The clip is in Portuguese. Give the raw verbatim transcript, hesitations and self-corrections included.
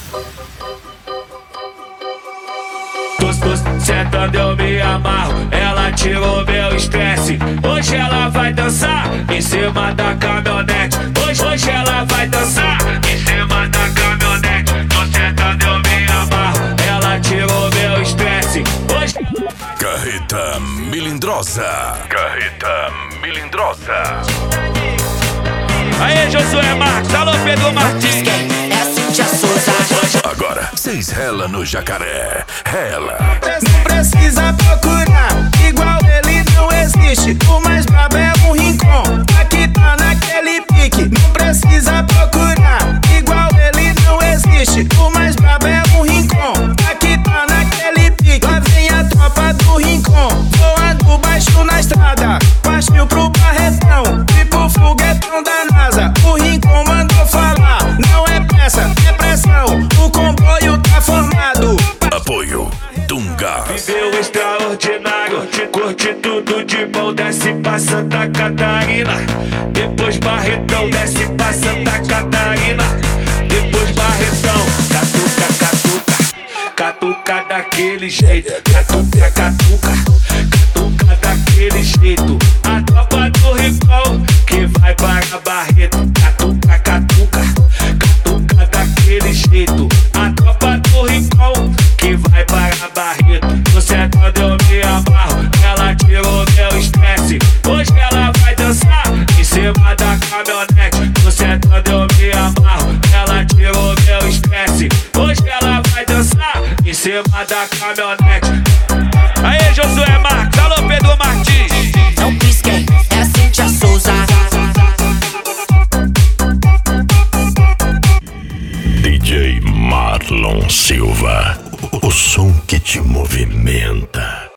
Sentando eu me amarro, ela tirou meu estresse. Hoje ela vai dançar em cima da caminhonete. Hoje, hoje ela vai dançar em cima da caminhonete. Tô sentando eu me amarro, ela tirou meu estresse. Hoje Carreta Melindrosa. Carreta Melindrosa. Aê, Josué Marques, alô Pedro Martins. É Cintia Souza. Agora, cês rela no jacaré. Rela. Não precisa procurar, igual ele não existe. O mais brabo é o Rincon, aqui tá naquele pique. Não precisa procurar, igual ele não existe. O mais brabo é o Rincon, aqui tá naquele pique. Lá vem a tropa do Rincon, voando baixo na estrada. Partiu pro Barretão, tipo foguetão da NASA. O Rincon mandou falar, não é pressa, é pressão. O comboio tá formado. Apoio Dunga. Viveu extraordinário, te curte tudo de bom. Desce pra Santa Catarina, depois Barretão. Desce pra Santa Catarina, depois Barretão. Catuca, catuca, catuca daquele jeito. Catuca, catuca, catuca daquele jeito. A tropa do Rincon que vai para Barreto. Catuca, catuca, catuca daquele jeito. A tropa do Rincon que vai para Barreto. Você é quando eu me amarro, ela tirou meu estresse. Hoje ela vai dançar em cima da caminhonete. Você é quando eu me amarro, ela tirou meu estresse. Hoje ela vai dançar em cima da caminhonete. Aê, Josué Marques, alô Pedro Martins. Não pisquem, é Cintia Souza. D J Marlon Silva. O som que te movimenta.